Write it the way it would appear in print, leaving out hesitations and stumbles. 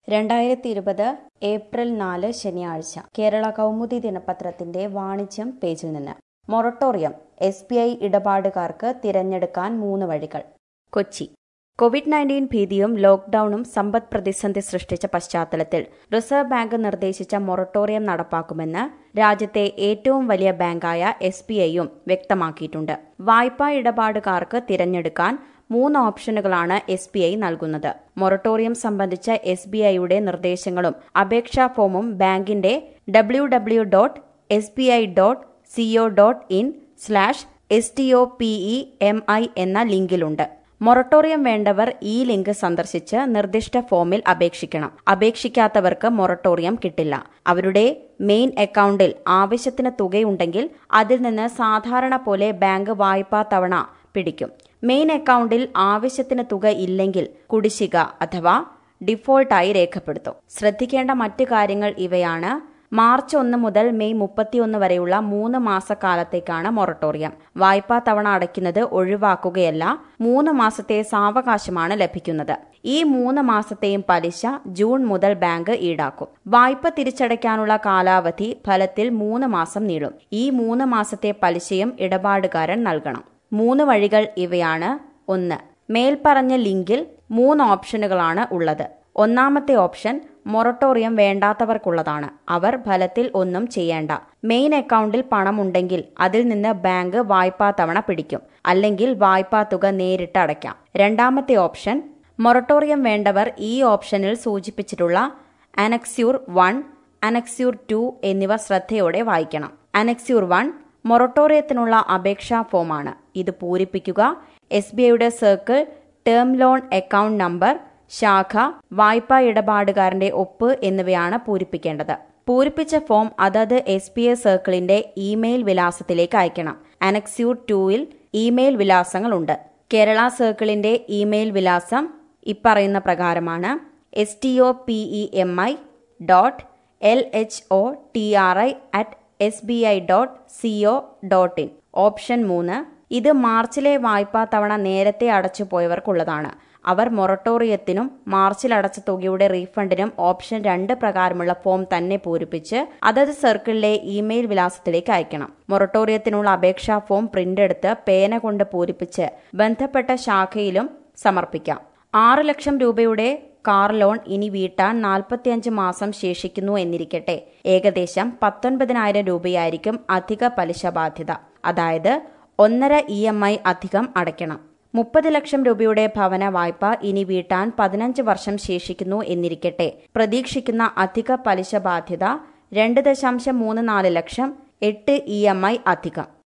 2020 April 4 ശനിയാഴ്ച കേരള കൗമുദി ദിനപത്രത്തിന്റെ വാണിജ്യം പേജിൽ നിന്ന് മൊറട്ടോറിയം SBI ഇടപാടുകാർക്ക് തിരഞ്ഞെടുക്കാൻ 3 വഴികൾ. കൊച്ചി കോവിഡ്-19 ഭീതിയും ലോക്ഡൌണും സമ്പദ് പ്രതിസന്ധി സൃഷ്ടിച്ച പശ്ചാത്തലത്തിൽ റിസർവ് ബാങ്ക് നിർദ്ദേശിച്ച മൊറട്ടോറിയം നടപ്പാക്കുമെന്ന് രാജ്യത്തെ ഏറ്റവും വലിയ ബാങ്കായ SBIയും വ്യക്തമാക്കിയിട്ടുണ്ട്. വായ്പാ ഇടപാടുകാർക്ക് തിരഞ്ഞെടുക്കാൻ 3 ഓപ്ഷനുകളാണ് SBI നൽകുന്നത്. മൊറട്ടോറിയം സംബന്ധിച്ച SBIയുടെ നിർദ്ദേശങ്ങളും അപേക്ഷാ ഫോമും ബാങ്കിന്റെ www.sbi.co.in/stopemi എന്ന ലിങ്കിലുണ്ട്. മൊറട്ടോറിയം വേണ്ടവർ ഈ ലിങ്ക് സന്ദർശിച്ച് നിർദ്ദിഷ്ട ഫോമിൽ അപേക്ഷിക്കണം. അപേക്ഷിക്കാത്തവർക്ക് മൊറട്ടോറിയം കിട്ടില്ല. അവരുടെ മെയിൻ അക്കൌണ്ടിൽ ആവശ്യത്തിന് തുകയുണ്ടെങ്കിൽ അതിൽ നിന്ന് സാധാരണ പോലെ ബാങ്ക് വായ്പാ തവണ പിടിക്കും. മെയിൻ അക്കൌണ്ടിൽ ആവശ്യത്തിന് തുക ഇല്ലെങ്കിൽ കുടിശ്ശിക അഥവാ ഡിഫോൾട്ടായി രേഖപ്പെടുത്തും. ശ്രദ്ധിക്കേണ്ട മറ്റു കാര്യങ്ങൾ ഇവയാണ്. മാർച്ച് 1 മുതൽ മെയ് 31 വരെയുള്ള 3 മാസക്കാലത്തേക്കാണ് മൊറട്ടോറിയം. വായ്പാ തവണ അടയ്ക്കുന്നത് ഒഴിവാക്കുകയല്ല, 3 മാസത്തെ സാവകാശമാണ് ലഭിക്കുന്നത്. ഈ 3 മാസത്തെയും പലിശ ജൂൺ മുതൽ ബാങ്ക് ഈടാക്കും. വായ്പ തിരിച്ചടയ്ക്കാനുള്ള കാലാവധി ഫലത്തിൽ 3 മാസം നീളും. ഈ 3 മാസത്തെ പലിശയും ഇടപാടുകാരൻ നൽകണം. 3 വഴികൾ ഇവയാണ്. 1. മേൽപ്പറഞ്ഞ ലിങ്കിൽ 3 ഓപ്ഷനുകളാണ് ഉള്ളത്. ഒന്നാമത്തെ ഓപ്ഷൻ മൊറട്ടോറിയം വേണ്ടാത്തവർക്കുള്ളതാണ്. അവർ ഫലത്തിൽ ഒന്നും ചെയ്യേണ്ട. മെയിൻ അക്കൌണ്ടിൽ പണമുണ്ടെങ്കിൽ അതിൽ നിന്ന് ബാങ്ക് വായ്പാ തവണ പിടിക്കും. അല്ലെങ്കിൽ വായ്പാ തുക നേരിട്ട് അടയ്ക്കാം. രണ്ടാമത്തെ ഓപ്ഷൻ മൊറട്ടോറിയം വേണ്ടവർ ഈ ഓപ്ഷനിൽ സൂചിപ്പിച്ചിട്ടുള്ള അനക്സ്യൂർ 1, അനക്സ്യൂർ 2 എന്നിവ ശ്രദ്ധയോടെ വായിക്കണം. അനക്സ്യൂർ 1 മൊറട്ടോറിയത്തിനുള്ള അപേക്ഷാ ഫോമാണ്. ഇത് പൂരിപ്പിക്കുക. SBIയുടെ circle, term loan account number, ശാഖ, വായ്പാ ഇടപാടുകാരന്റെ ഒപ്പ് എന്നിവയാണ് പൂരിപ്പിക്കേണ്ടത്. പൂരിപ്പിച്ച ഫോം അതത് SBI സർക്കിളിന്റെ ഇമെയിൽ വിലാസത്തിലേക്ക് അയക്കണം. Annexure 2-ൽ email വിലാസങ്ങളുണ്ട്. കേരള സർക്കിളിന്റെ ഇമെയിൽ വിലാസം ഇപ്പറയുന്ന പ്രകാരമാണ്: stopemi.lhotri@sbi.co.in. ഓപ്ഷൻ 3. ഇത് മാർച്ചിലെ വായ്പാ തവണ നേരത്തെ അടച്ചുപോയവർക്കുള്ളതാണ്. അവർ മൊറട്ടോറിയത്തിനും മാർച്ചിൽ അടച്ച തുകയുടെ റീഫണ്ടിനും ഓപ്ഷൻ 2 പ്രകാരമുള്ള ഫോം തന്നെ പൂരിപ്പിച്ച് അതത് സർക്കിളിലെ ഇമെയിൽ വിലാസത്തിലേക്ക് അയക്കണം. മൊറട്ടോറിയത്തിനുള്ള അപേക്ഷാ ഫോം പ്രിന്റ് എടുത്ത് പേന കൊണ്ട് പൂരിപ്പിച്ച് ബന്ധപ്പെട്ട ശാഖയിലും സമർപ്പിക്കാം. 6 ലക്ഷം രൂപയുടെ കാർ ലോൺ ഇനി വീട്ടാൻ 45 മാസം ശേഷിക്കുന്നു എന്നിരിക്കട്ടെ. ഏകദേശം 19,000 രൂപയായിരിക്കും അധിക പലിശ ബാധ്യത. അതായത് 1.5 EMI അധികം അടയ്ക്കണം. 30 ലക്ഷം രൂപയുടെ ഭവന വായ്പ ഇനി വീട്ടാൻ 15 വർഷം ശേഷിക്കുന്നു എന്നിരിക്കട്ടെ. പ്രതീക്ഷിക്കുന്ന അധിക പലിശ ബാധ്യത 2.34 ലക്ഷം, 8 EMI അധികം.